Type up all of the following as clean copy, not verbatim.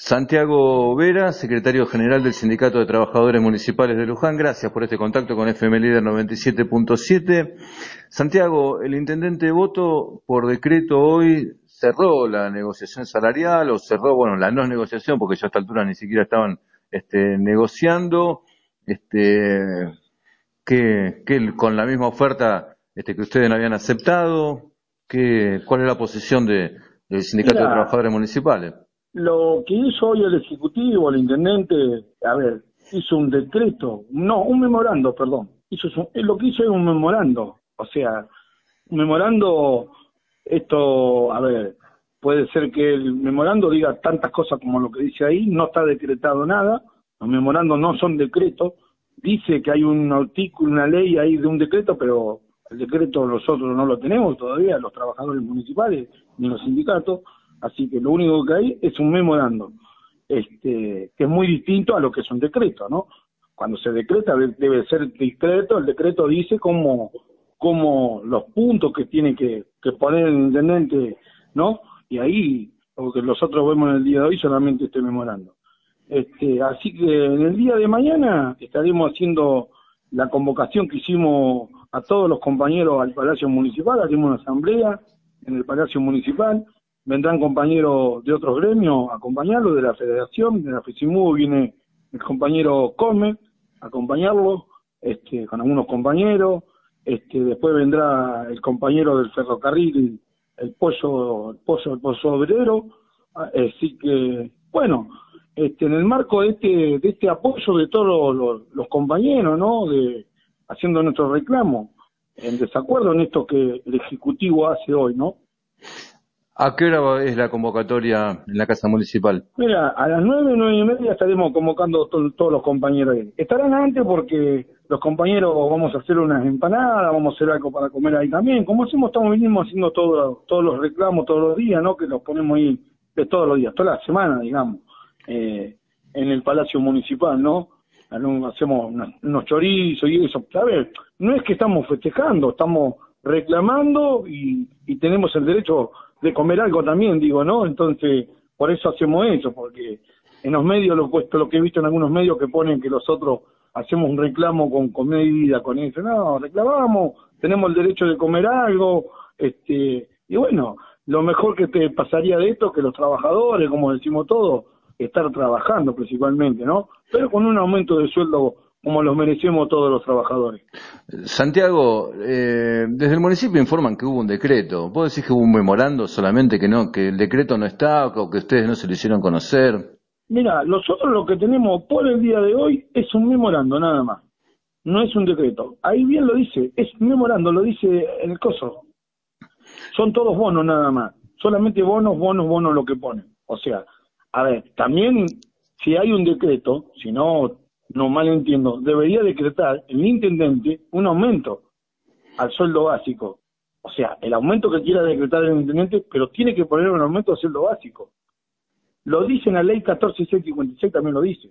Santiago Vera, secretario general del Sindicato de Trabajadores Municipales de Luján, gracias por este contacto con FM Líder 97.7. Santiago, el intendente Boto por decreto hoy cerró la negociación salarial o cerró, la no negociación porque ya a esta altura ni siquiera estaban negociando, que con la misma oferta que ustedes no habían aceptado. ¿Cuál es la posición del Sindicato de Mira, Trabajadores Municipales? lo que hizo hoy el Ejecutivo, el Intendente, hizo un decreto, no, un memorando, perdón. Lo que hizo es un memorando. O sea, un memorando, puede ser que el memorando diga tantas cosas como lo que dice ahí, no está decretado nada, los memorandos no son decretos, dice que hay un artículo, una ley ahí de un decreto, pero el decreto nosotros no lo tenemos todavía, los trabajadores municipales ni los sindicatos, así que lo único que hay es un memorando, que es muy distinto a lo que es un decreto, ¿no? Cuando se decreta debe ser discreto, el decreto dice cómo los puntos que tiene que poner el intendente, ¿no? Y ahí, lo que nosotros vemos en el día de hoy, solamente este memorando. Así que en el día de mañana estaremos haciendo la convocación que hicimos a todos los compañeros al Palacio Municipal, haremos una asamblea en el Palacio Municipal, vendrán compañeros de otros gremios a acompañarlo, de la Federación, de la FESIMU viene el compañero Come a acompañarlo, con algunos compañeros, después vendrá el compañero del ferrocarril, el Pozo Obrero, así que, bueno, en el marco de este apoyo de todos los compañeros, ¿no?, haciendo nuestro reclamo, en desacuerdo en esto que el Ejecutivo hace hoy, ¿no? ¿A qué hora es la convocatoria en la Casa Municipal? Mira, a las 9:30 estaremos convocando todos los compañeros ahí. Estarán antes porque los compañeros vamos a hacer unas empanadas, vamos a hacer algo para comer ahí también, como venimos haciendo todos los reclamos todos los días, ¿no?, que los ponemos ahí de todos los días, toda la semana, digamos, en el Palacio Municipal, ¿no? Hacemos unos chorizos y eso. A ver, no es que estamos festejando, estamos reclamando y tenemos el derecho de comer algo también, digo, ¿no? Entonces, por eso hacemos eso, porque en los medios, lo que he visto en algunos medios que ponen que nosotros hacemos un reclamo con comida, con eso. No, reclamamos, tenemos el derecho de comer algo, y bueno, lo mejor que te pasaría de esto es que los trabajadores, como decimos todos, estar trabajando principalmente, ¿no? Pero con un aumento de sueldo como los merecemos todos los trabajadores. Santiago, desde el municipio informan que hubo un decreto. ¿Vos decís que hubo un memorando solamente, que el decreto no está o que ustedes no se lo hicieron conocer? Mira, nosotros lo que tenemos por el día de hoy es un memorando, nada más. No es un decreto. Ahí bien lo dice, es un memorando, lo dice en el coso. Son todos bonos nada más. Solamente bonos lo que ponen. O sea, a ver, también si hay un decreto, si no mal entiendo, debería decretar el intendente un aumento al sueldo básico. O sea, el aumento que quiera decretar el intendente, pero tiene que poner un aumento al sueldo básico. Lo dice en la ley 14.656, también lo dice.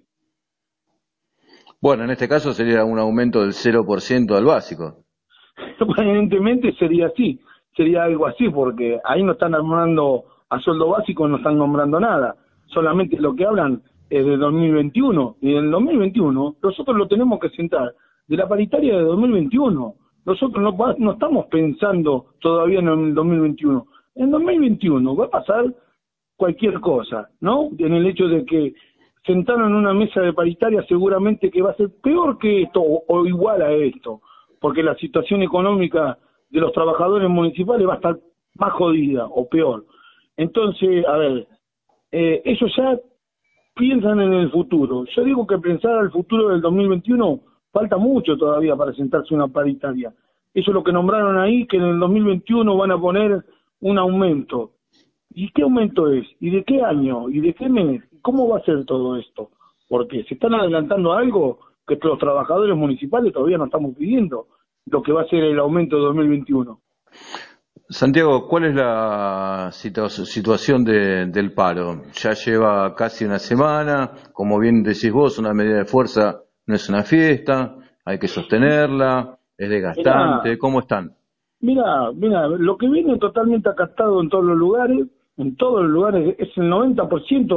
Bueno, en este caso sería un aumento del 0% al básico. Evidentemente sería algo así, porque ahí no están nombrando a sueldo básico, no están nombrando nada. Solamente lo que hablan es de 2021, y en el 2021 nosotros lo tenemos que sentar de la paritaria de 2021. Nosotros no estamos pensando todavía en el 2021. En 2021 va a pasar cualquier cosa, ¿no? En el hecho de que sentaron en una mesa de paritaria seguramente que va a ser peor que esto o igual a esto, porque la situación económica de los trabajadores municipales va a estar más jodida o peor. Entonces, a ver, ellos ya piensan en el futuro. Yo digo que pensar al futuro del 2021 falta mucho todavía para sentarse una paritaria. Eso es lo que nombraron ahí, que en el 2021 van a poner un aumento. ¿Y qué aumento es? ¿Y de qué año? ¿Y de qué mes? ¿Cómo va a ser todo esto? Porque se están adelantando algo que los trabajadores municipales todavía no estamos pidiendo, lo que va a ser el aumento de 2021. Santiago, ¿cuál es la situación del paro? Ya lleva casi una semana, como bien decís vos, una medida de fuerza no es una fiesta, hay que sostenerla, es desgastante. ¿Cómo están? Mira, lo que viene totalmente acatado en todos los lugares es el 90%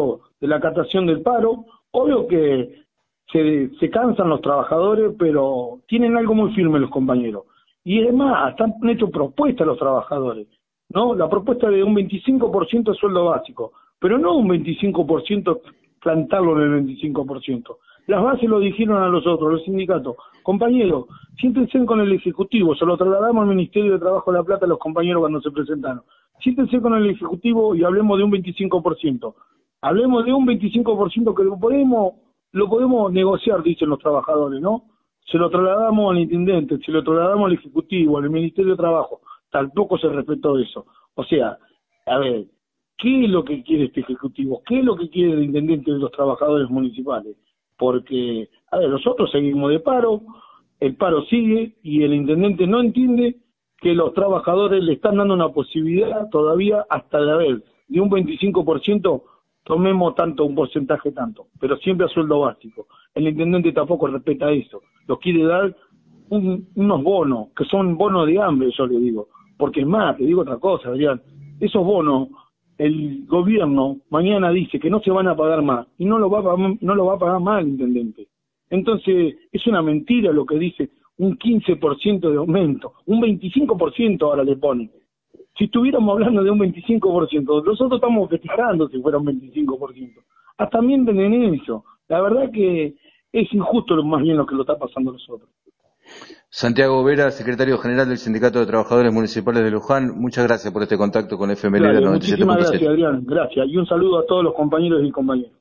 de la acatación del paro. Obvio que se cansan los trabajadores, pero tienen algo muy firme los compañeros. Y además, hasta han hecho propuestas a los trabajadores, ¿no? La propuesta de un 25% de sueldo básico, pero no un 25% plantarlo en el 25%. Las bases lo dijeron a los otros, los sindicatos. Compañeros, siéntense con el Ejecutivo, se lo trasladamos al Ministerio de Trabajo de La Plata a los compañeros cuando se presentaron. Siéntense con el Ejecutivo y hablemos de un 25%. Hablemos de un 25% que lo podemos negociar, dicen los trabajadores, ¿no? Se lo trasladamos al intendente, se lo trasladamos al Ejecutivo, al Ministerio de Trabajo. Tampoco se respetó eso. O sea, a ver, ¿qué es lo que quiere este Ejecutivo? ¿Qué es lo que quiere el intendente de los trabajadores municipales? Porque, a ver, nosotros seguimos de paro, el paro sigue y el intendente no entiende que los trabajadores le están dando una posibilidad todavía hasta de un 25%, tomemos un porcentaje tanto, pero siempre a sueldo básico. El intendente tampoco respeta eso, lo quiere dar unos bonos, que son bonos de hambre, yo le digo, porque es más, te digo otra cosa, Adrián, esos bonos, el gobierno mañana dice que no se van a pagar más, y no lo va a pagar más el intendente. Entonces, es una mentira lo que dice un 15% de aumento, un 25% ahora le ponen. Si estuviéramos hablando de un 25%, nosotros estamos festejando si fuera un 25%. Hasta mienten en eso. La verdad que es injusto más bien lo que lo está pasando a nosotros. Santiago Vera, secretario general del Sindicato de Trabajadores Municipales de Luján, muchas gracias por este contacto con FM Líder 97.7. Muchísimas gracias, Adrián. Gracias. Y un saludo a todos los compañeros y compañeras.